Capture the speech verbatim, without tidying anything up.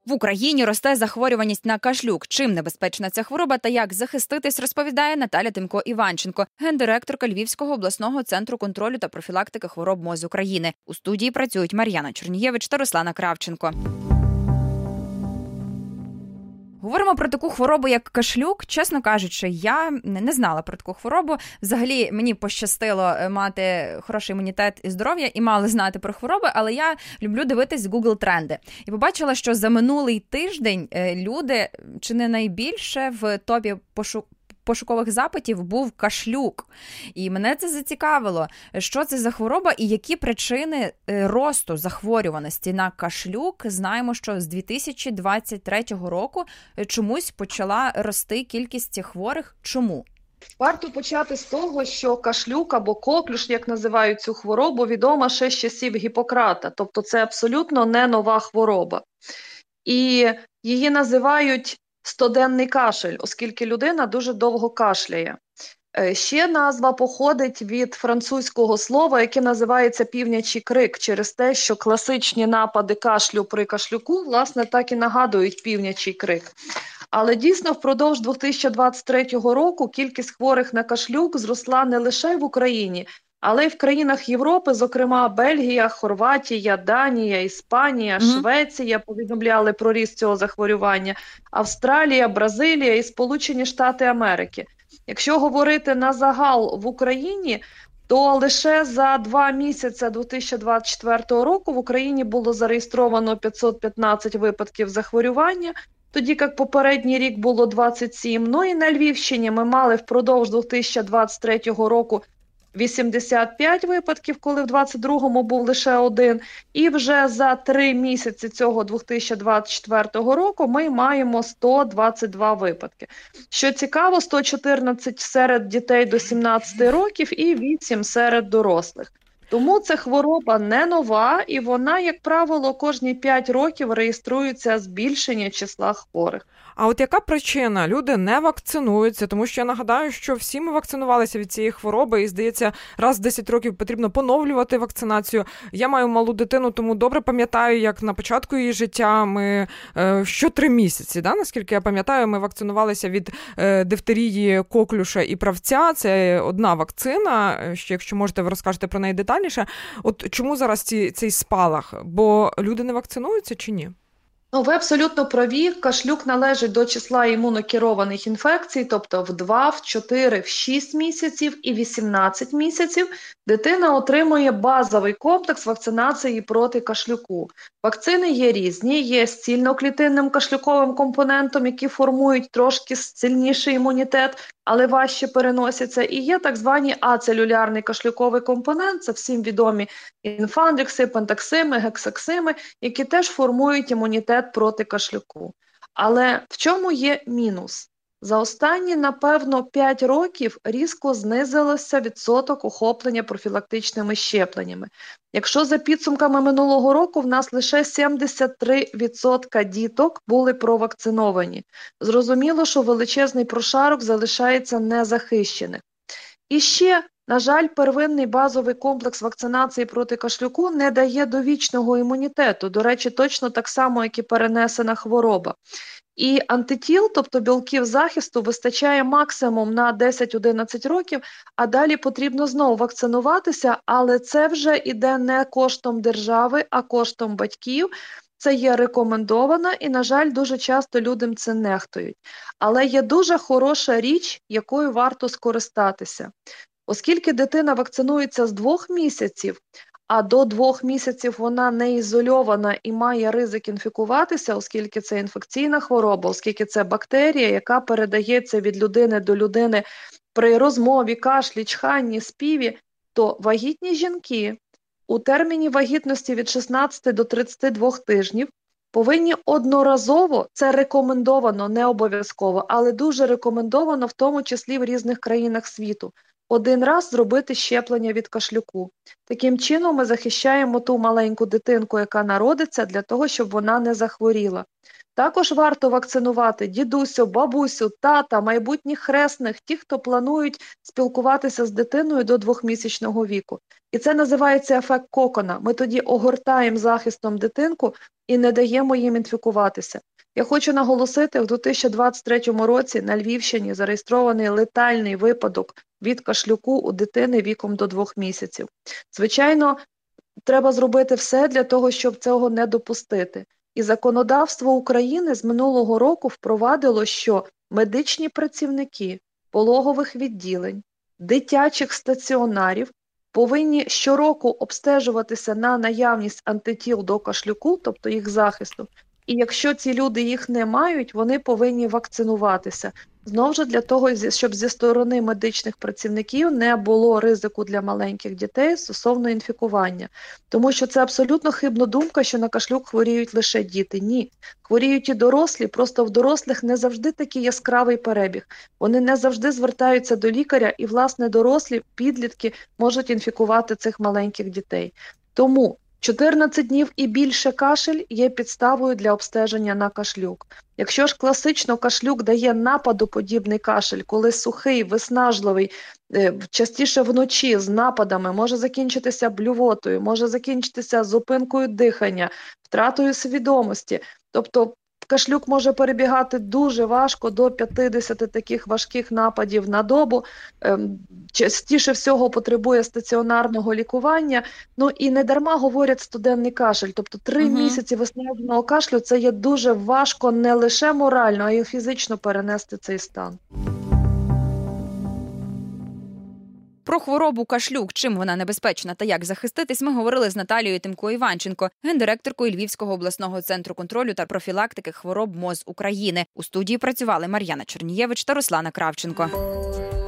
В Україні росте захворюваність на кашлюк. Чим небезпечна ця хвороба та як захиститись, розповідає Наталя Тимко-Іванченко, гендиректорка Львівського обласного центру контролю та профілактики хвороб МОЗ України. У студії працюють Мар'яна Чернієвич та Руслана Кравченко. Говоримо про таку хворобу, як кашлюк. Чесно кажучи, я не знала про таку хворобу. Взагалі, мені пощастило мати хороший імунітет і здоров'я і мало знати про хвороби, але я люблю дивитись Google тренди. І побачила, що за минулий тиждень люди, чи не найбільше, в топі пошук пошукових запитів був кашлюк. І мене це зацікавило, що це за хвороба і які причини росту захворюваності на кашлюк. Знаємо, що з дві тисячі двадцять третього року чомусь почала рости кількість хворих. Чому? Варто почати з того, що кашлюк або коклюш, як називають цю хворобу, відома ще з часів Гіппократа. Тобто це абсолютно не нова хвороба. І її називають стоденний кашель, оскільки людина дуже довго кашляє. Ще назва походить від французького слова, яке називається півнячий крик, через те, що класичні напади кашлю при кашлюку, власне, так і нагадують півнячий крик. Але дійсно впродовж дві тисячі двадцять третього року кількість хворих на кашлюк зросла не лише в Україні, але й в країнах Європи, зокрема Бельгія, Хорватія, Данія, Іспанія, mm-hmm. Швеція повідомляли про ріст цього захворювання, Австралія, Бразилія і Сполучені Штати Америки. Якщо говорити на загал в Україні, то лише за два місяці дві тисячі двадцять четвертого року в Україні було зареєстровано п'ятсот п'ятнадцять випадків захворювання, тоді як попередній рік було двадцять сім. Ну і на Львівщині ми мали впродовж дві тисячі двадцять третього року вісімдесят п'ять випадків, коли в двадцять другому був лише один. І вже за три місяці цього дві тисячі двадцять четвертого року ми маємо сто двадцять два випадки. Що цікаво, сто чотирнадцять серед дітей до сімнадцяти років і вісім серед дорослих. Тому це хвороба не нова і вона, як правило, кожні п'ять років реєструється збільшення числа хворих. А от яка причина? Люди не вакцинуються, тому що я нагадаю, що всі ми вакцинувалися від цієї хвороби і, здається, раз в десять років потрібно поновлювати вакцинацію. Я маю малу дитину, тому добре пам'ятаю, як на початку її життя ми е, що три місяці, да, наскільки я пам'ятаю, ми вакцинувалися від е, дифтерії, коклюша і правця. Це одна вакцина, ще, якщо можете, ви розкажете про неї детальніше. От чому зараз ці, цей спалах? Бо люди не вакцинуються чи ні? Ну, ви абсолютно праві. Кашлюк належить до числа імунокерованих інфекцій, тобто в два, в чотири, в шість місяців і вісімнадцять місяців дитина отримує базовий комплекс вакцинації проти кашлюку. Вакцини є різні, є з цільноклітинним кашлюковим компонентом, які формують трошки сильніший імунітет, але важче переносяться. І є так звані ацелюлярний кашлюковий компонент, це всім відомі інфандрикси, пентаксими, гексаксими, які теж формують імунітет проти кашлюку. Але в чому є мінус? За останні, напевно, п'ять років різко знизилося відсоток охоплення профілактичними щепленнями. Якщо за підсумками минулого року в нас лише сімдесят три відсотки діток були провакциновані. Зрозуміло, що величезний прошарок залишається незахищених. І ще, на жаль, первинний базовий комплекс вакцинації проти кашлюку не дає довічного імунітету. До речі, точно так само, як і перенесена хвороба. І антитіл, тобто білків захисту, вистачає максимум на десять-одинадцять років, а далі потрібно знову вакцинуватися, але це вже іде не коштом держави, а коштом батьків. Це є рекомендовано і, на жаль, дуже часто людям це нехтують. Але є дуже хороша річ, якою варто скористатися. Оскільки дитина вакцинується з двох місяців, а до двох місяців вона не ізольована і має ризик інфікуватися, оскільки це інфекційна хвороба, оскільки це бактерія, яка передається від людини до людини при розмові, кашлі, чханні, співі, то вагітні жінки у терміні вагітності від шістнадцяти до тридцяти двох тижнів повинні одноразово, це рекомендовано, не обов'язково, але дуже рекомендовано, в тому числі в різних країнах світу, один раз зробити щеплення від кашлюку. Таким чином ми захищаємо ту маленьку дитинку, яка народиться, для того, щоб вона не захворіла. Також варто вакцинувати дідусю, бабусю, тата, майбутніх хресних, ті, хто планують спілкуватися з дитиною до двохмісячного віку. І це називається ефект кокона. Ми тоді огортаємо захистом дитинку і не даємо їм інфікуватися. Я хочу наголосити, в дві тисячі двадцять третьому році на Львівщині зареєстрований летальний випадок від кашлюку у дитини віком до двох місяців. Звичайно, треба зробити все для того, щоб цього не допустити. І законодавство України з минулого року впровадило, що медичні працівники пологових відділень, дитячих стаціонарів повинні щороку обстежуватися на наявність антитіл до кашлюку, тобто їх захисту. І якщо ці люди їх не мають, вони повинні вакцинуватися. Знову ж для того, щоб зі сторони медичних працівників не було ризику для маленьких дітей стосовно інфікування. Тому що це абсолютно хибна думка, що на кашлюк хворіють лише діти. Ні. Хворіють і дорослі, просто в дорослих не завжди такий яскравий перебіг. Вони не завжди звертаються до лікаря і, власне, дорослі, підлітки можуть інфікувати цих маленьких дітей. Тому чотирнадцять днів і більше кашель є підставою для обстеження на кашлюк. Якщо ж класично кашлюк дає нападоподібний кашель, коли сухий, виснажливий, частіше вночі з нападами, може закінчитися блювотою, може закінчитися зупинкою дихання, втратою свідомості, тобто кашлюк може перебігати дуже важко, до п'ятдесят таких важких нападів на добу. Частіше всього потребує стаціонарного лікування. Ну і не дарма говорять студенний кашель. Тобто три угу. місяці виснаженого кашлю – це є дуже важко не лише морально, а й фізично перенести цей стан. Про хворобу кашлюк, чим вона небезпечна та як захиститись, ми говорили з Наталією Тимко-Іванченко, гендиректоркою Львівського обласного центру контролю та профілактики хвороб МОЗ України. У студії працювали Мар'яна Чернієвич та Руслана Кравченко.